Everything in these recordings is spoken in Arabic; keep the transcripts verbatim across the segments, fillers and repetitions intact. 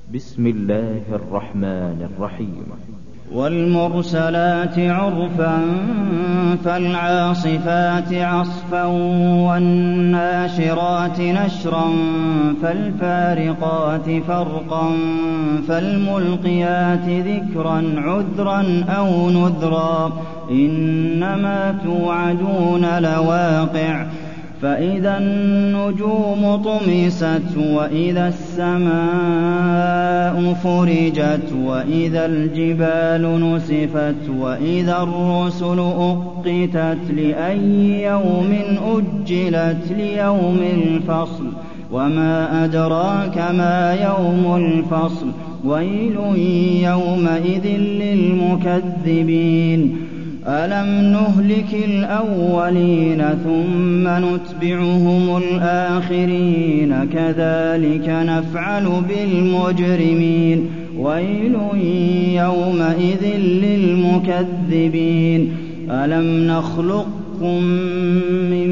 بسم الله الرحمن الرحيم. والمرسلات عرفا فالعاصفات عصفا والناشرات نشرا فالفارقات فرقا فالملقيات ذكرا عذرا أو نذرا إنما توعدون لواقع فإذا النجوم طمست وإذا السماء فرجت وإذا الجبال نسفت وإذا الرسل أقتت لأي يوم أجلت ليوم الفصل وما أدراك ما يوم الفصل ويل يومئذ للمكذبين ألم نهلك الأولين ثم نتبعهم الآخرين كذلك نفعل بالمجرمين ويل يومئذ للمكذبين ألم نخلقكم من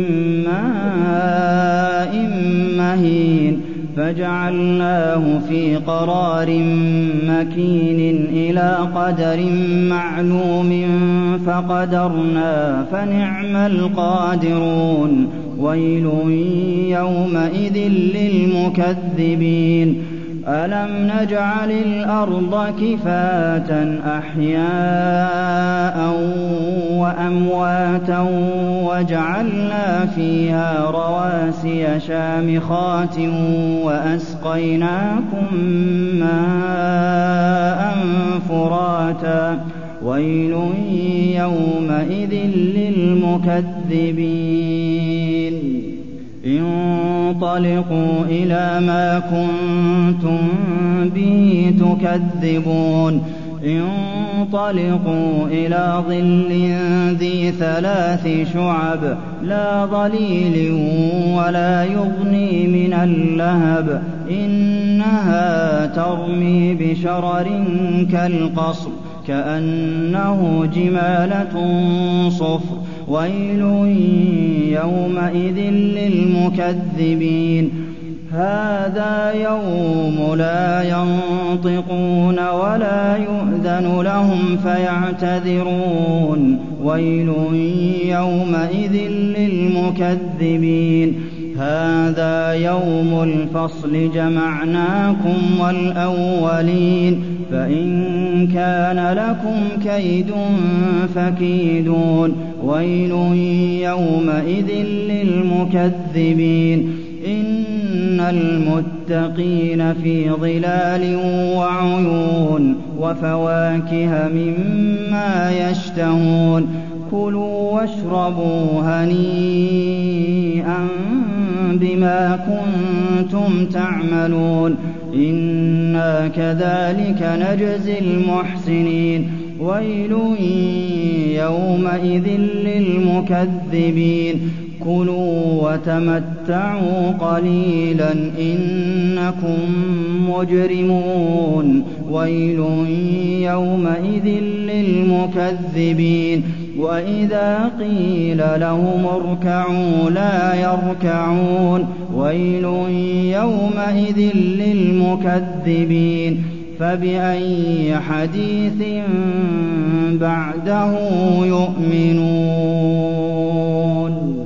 ماء مهين فجعلناه في قرار مكين إلى قدر معلوم فقدرنا فنعم القادرون ويل يومئذ للمكذبين ألم نجعل الأرض كفاة أحياء وأمواتا وجعلنا فيها رواسي شامخات وأسقيناكم ماء فراتا ويل يومئذ للمكذبين انطلقوا إلى ما كنتم به تكذبون انطلقوا إلى ظل ذي ثلاث شعب لا ظليل ولا يغني من اللهب إنها ترمي بشرر كالقصر كأنه جمالة صفر ويل يومئذ للمكذبين هذا يوم لا ينطقون ولا يؤذن لهم فيعتذرون ويل يومئذ للمكذبين هذا يوم الفصل جمعناكم والأولين فإن كان لكم كيد فكيدون ويل يومئذ للمكذبين إن المتقين في ظلال وعيون وفواكه مما يشتهون كلوا واشربوا هنيئا بما كنتم تعملون إنا كذلك نجزي المحسنين ويل يومئذ للمكذبين كلوا وتمتعوا قليلا إنكم مجرمون ويل يومئذ للمكذبين وإذا قيل لهم اركعوا لا يركعون ويل يومئذ للمكذبين فبأي حديث بعده يؤمنون.